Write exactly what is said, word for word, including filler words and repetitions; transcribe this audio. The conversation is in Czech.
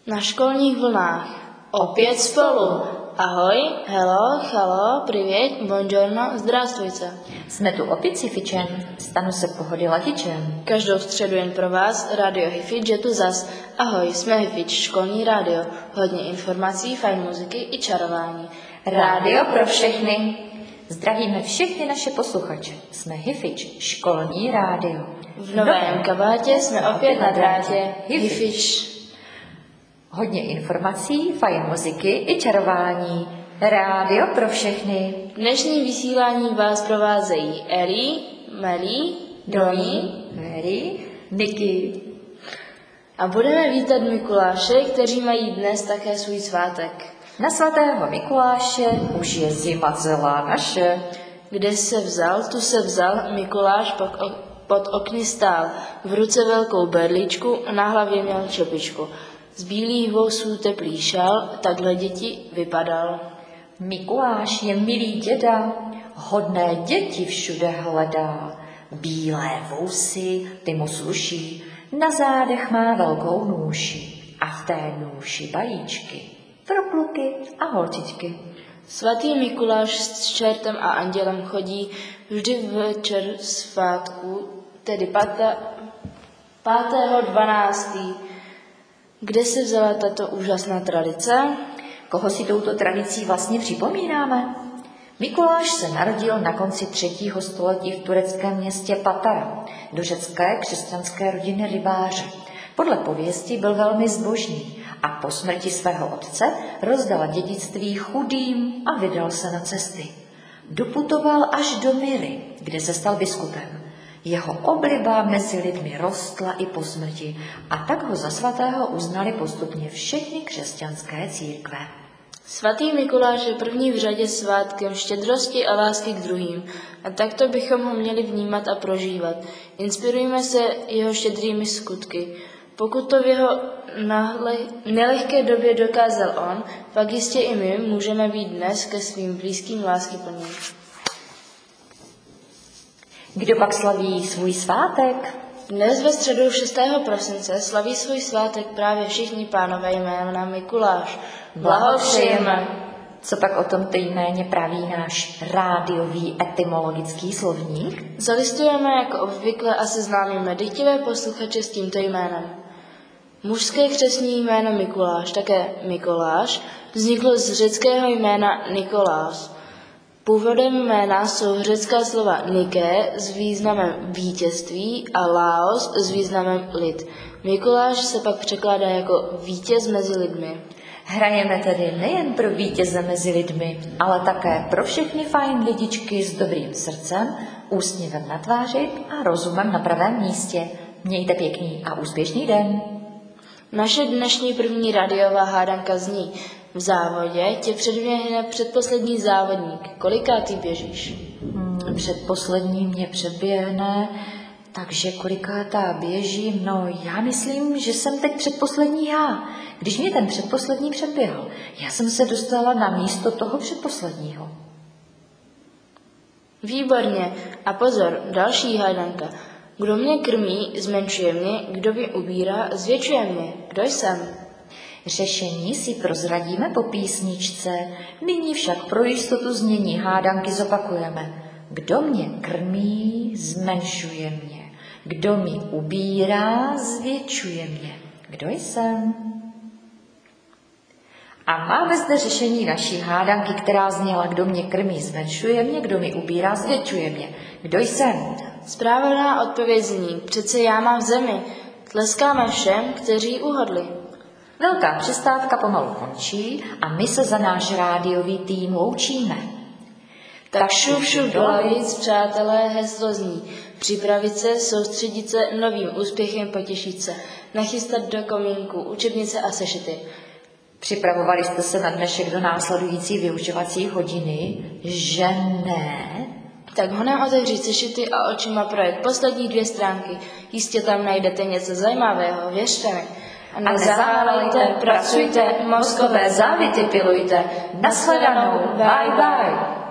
Na školních vlnách. Opět spolu. Ahoj, hello, chalo, privět, buongiorno, zdravstvujte. Jsme tu opět s Hifičem, stanu se pohody ladičem. Každou středu jen pro vás, Radio Hifič je tu zas. Ahoj, jsme Hifič, školní rádio. Hodně informací, fajn muziky i čarování. Rádio pro všechny. Zdravíme všechny naše posluchače. Jsme Hifič, školní rádio. V novém kabátě jsme opět na drátě. Hifič. Hodně informací, fajn muziky i čarování. Rádio pro všechny. Dnešní vysílání vás provázejí Eli, Meli, Doni, Mary, Niky. A budeme vítat Mikuláše, kteří mají dnes také svůj svátek. Na svatého Mikuláše už je zima celá naše. Kde se vzal, tu se vzal, Mikuláš pod, pod okny stál. V ruce velkou berličku, na hlavě měl čepičku. Z bílých vousů teplý šal, takhle děti vypadal. Mikuláš je milý děda, hodné děti všude hledá. Bílé vousy, ty mu sluší, na zádech má velkou nůši. A v té nůši bajíčky, pro kluky a holčičky. Svatý Mikuláš s čertem a andělem chodí vždy večer svátku, tedy pátého dvanáctého Kde se vzala tato úžasná tradice? Koho si touto tradicí vlastně připomínáme? Mikuláš se narodil na konci třetího století v tureckém městě Patara, do řecké křesťanské rodiny rybáře. Podle pověsti byl velmi zbožný a po smrti svého otce rozdal dědictví chudým a vydal se na cesty. Doputoval až do Myry, kde se stal biskupem. Jeho obliba mezi lidmi rostla i po smrti a tak ho za svatého uznali postupně všechny křesťanské církve. Svatý Mikuláš je první v řadě svátkem štědrosti a lásky k druhým a takto bychom ho měli vnímat a prožívat. Inspirujme se jeho štědrými skutky. Pokud to v jeho nahle, nelehké době dokázal on, pak jistě i my můžeme být dnes ke svým blízkým láskyplným. Kdo pak slaví svůj svátek? Dnes ve středu šestého prosince slaví svůj svátek právě všichni pánové jména Mikuláš. Blahopřejeme. Co pak o tomto jméně praví náš rádiový etymologický slovník? Zalistujeme jako obvykle a seznámíme dychtivé posluchače s tímto jménem. Mužské křestní jméno Mikuláš, také Mikoláš, vzniklo z řeckého jména Nikolás. Původem jména jsou řecká slova Nike s významem vítězství a Laos s významem lid. Mikuláš se pak překládá jako vítěz mezi lidmi. Hrajeme tedy nejen pro vítěze mezi lidmi, ale také pro všechny fajn lidičky s dobrým srdcem, úsměvem na tváři a rozumem na pravém místě. Mějte pěkný a úspěšný den. Naše dnešní první rádiová hádanka zní: v závodě tě předběhne předposlední závodník. Kolikátý běžíš? Hmm, předposlední mě předběhne, takže kolikátá běžím? No, já myslím, že jsem teď předposlední já. Když mě ten předposlední předběhl, já jsem se dostala na místo toho předposledního. Výborně. A pozor, další hádanka. Kdo mě krmí, zmenšuje mě, kdo mě ubírá, zvětšuje mě. Kdo jsem? Řešení si prozradíme po písničce, nyní však pro jistotu znění hádanky zopakujeme. Kdo mě krmí, zmenšuje mě. Kdo mi ubírá, zvětšuje mě. Kdo jsem? A máme zde řešení naší hádanky, která zněla: kdo mě krmí, zmenšuje mě, kdo mi ubírá, zvětšuje mě. Kdo jsem? Správná odpověď zní: přece já mám v zemi. Tleskáme všem, kteří uhodli. Velká přestávka pomalu končí a my se za náš rádiový tým loučíme. Tak šup, šup do lavic, přátelé, heslo zní: připravit se, soustředit se, novým úspěchem potěšit se, nachystat do komínku učebnice a sešity. Připravovali jste se na dnešek do následující vyučovací hodiny, že ne? Tak honem otevřít sešity a očima projet poslední dvě stránky. Jistě tam najdete něco zajímavého, věřte mi. A nezahálejte, pracujte, mozkové závity pilujte. Nashledanou, bye bye.